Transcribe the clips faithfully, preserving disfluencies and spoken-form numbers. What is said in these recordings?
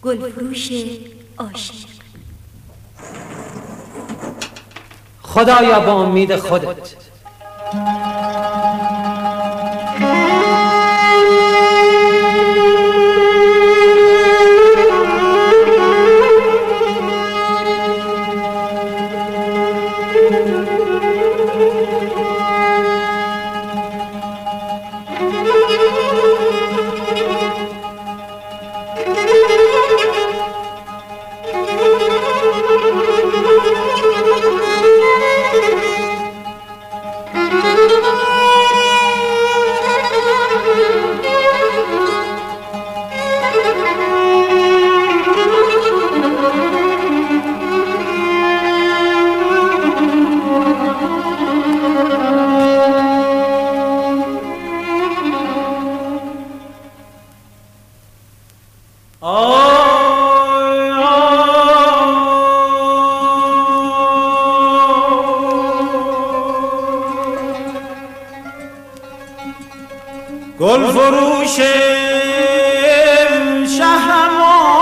گلفروش عاشق. خدایا با امید خودت گل فروش شهرم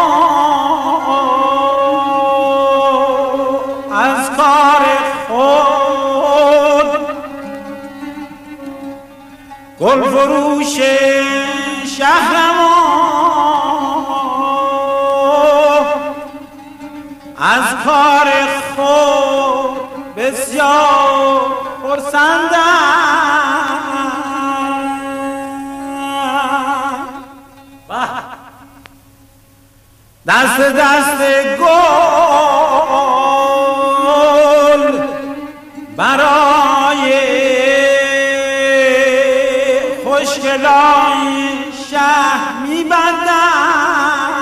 از کار خود، گل فروش شهرم از کار خود بسیار خرسندم. دست دست گل برای خوشگلای شهر می‌بندم.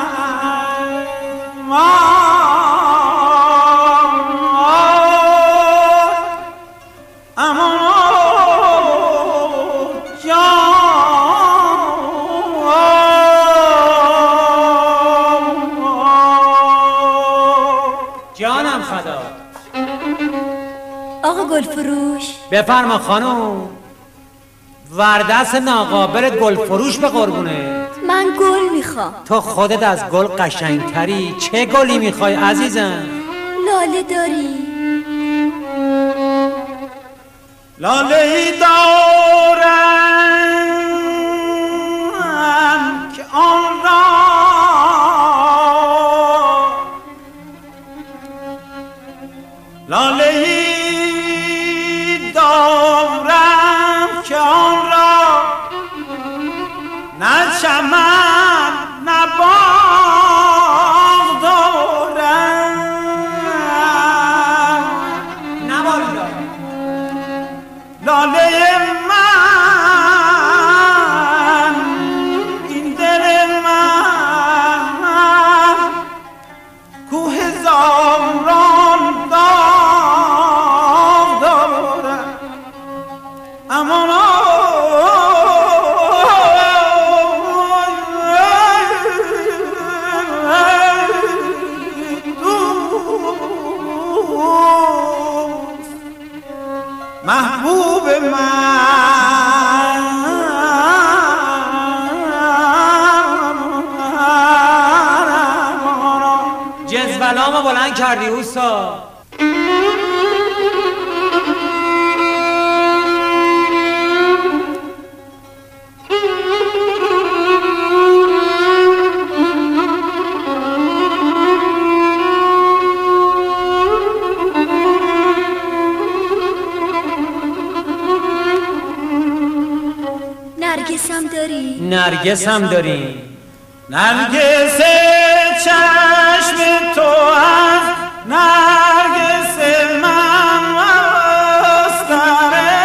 اما جانم فدا. آقا گلفروش بفرما خانم. وردست ناقابل گلفروش به قربونه. من گل میخوام. تو خودت از گل قشنگتری. چه گلی میخوای عزیزم؟ لاله داری؟ لاله دارم که آن را لاله دارم که آن را نه چمن نه باغ دارم، نه والا لاله من این دل من کو هزاران داغ دارم. اما محبوب من جزبلامو بلند کردی اوستا. نرگسم داری؟ نرگسم داری؟ نرگس چشم تو از نرگس من مستره،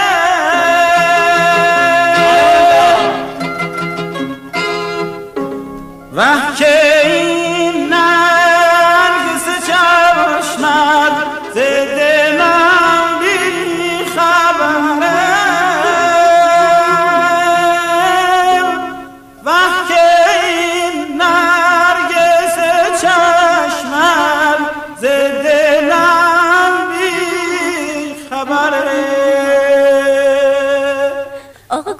وه که این نرگس چشمت ز دلم بی خبره،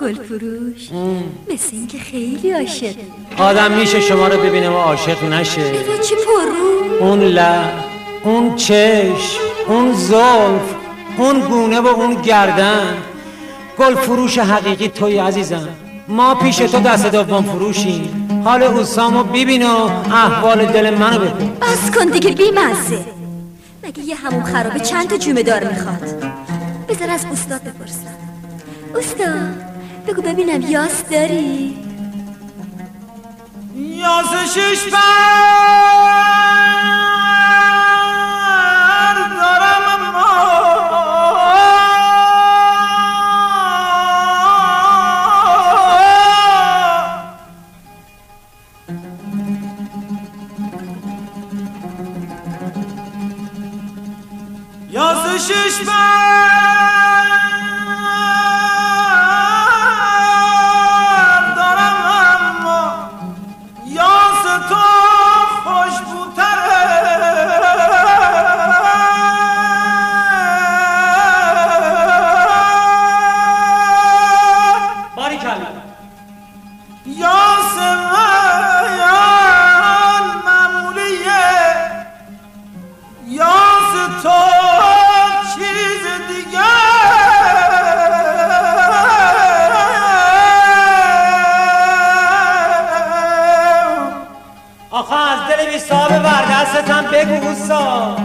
گل فروش مثل این که خیلی عاشق. آدم میشه شما رو ببینه و عاشق نشه؟ ایوا چه پررو، اون لب، اون چشم، اون زلف، اون گونه و اون گردن. گل فروش حقیقی توی عزیزم. ما پیش تو دست دوم فروشیم. حال اوسامو ببین و احوال دل منو ببین. بس کن دیگه بیمزه. مگه یه همون خرابه چند تا جومه دار میخواد؟ بذار از استاد بپرسم. استاد بگو ببینم یاس داری؟ یاس شش بر دارم اما یاس شش بر بگو اوستا.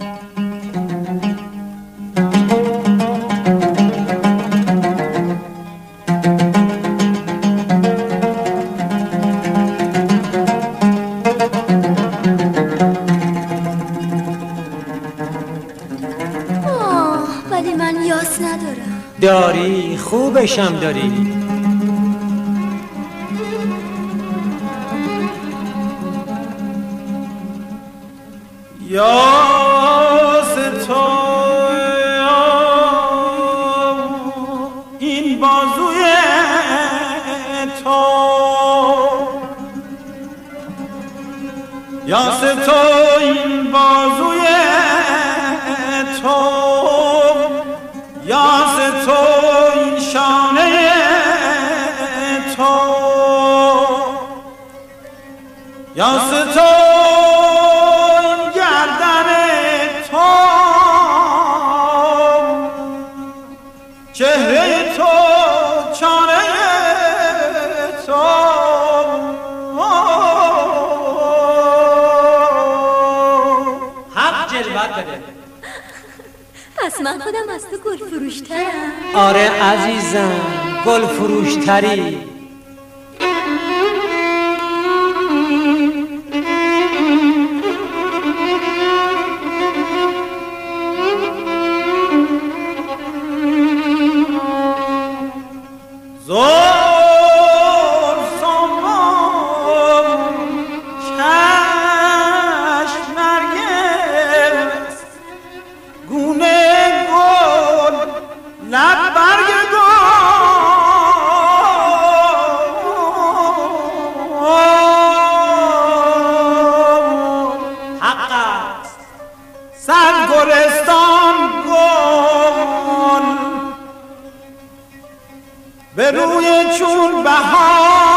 آه ولی من یاس ندارم. داری، خوبشم داری. یاس تو این بازوی تو، یاس تو این بازوی تو، یاس تو این شانه تو، یاس تو چهره تو، چانه تو. حق جلوت بده. پس من خودم از تو گل فروشترم. آره عزیزم، گل فروشتری. به روی چون بهار